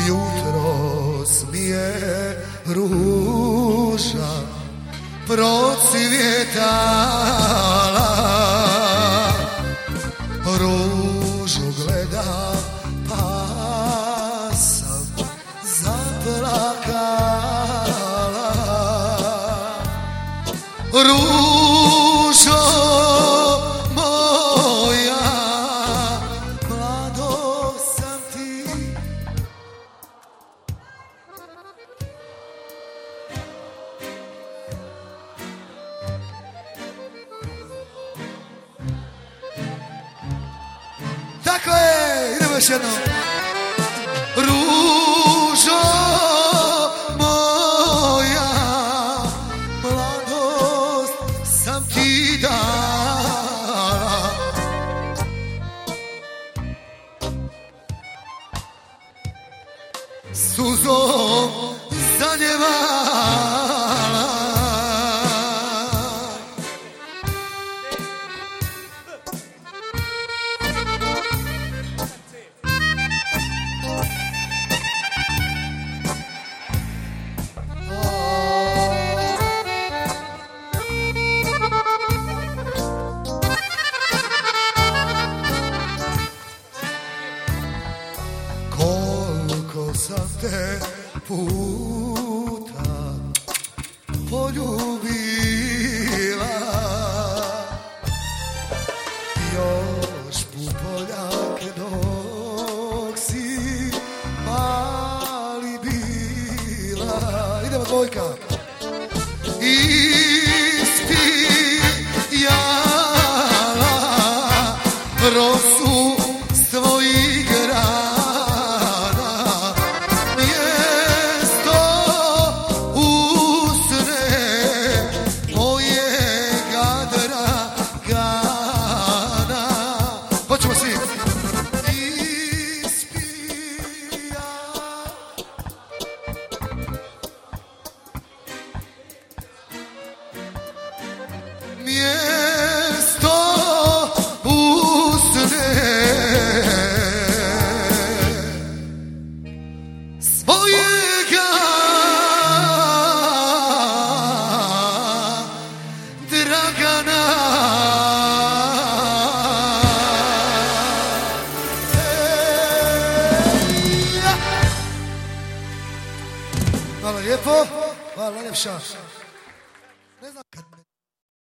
Jutros mi je ruža procvjetala, ružu gledam pa sam zaplakala. Ružo moja, mlado sam ti. Tako je, idemo još jednom. Ružo moja, mladost sam ti dala. Suzom zanjevala. Koliko sam te puta poljubila, još Pupoljak dok si mali bila. Idemo dvojka. Ispijala rosu svojih grana, mjesto usne mojega dragana. Hoćemo svi. Ispija mjesto usne svojega dragana. Hvala lijepo, hvala najljepša.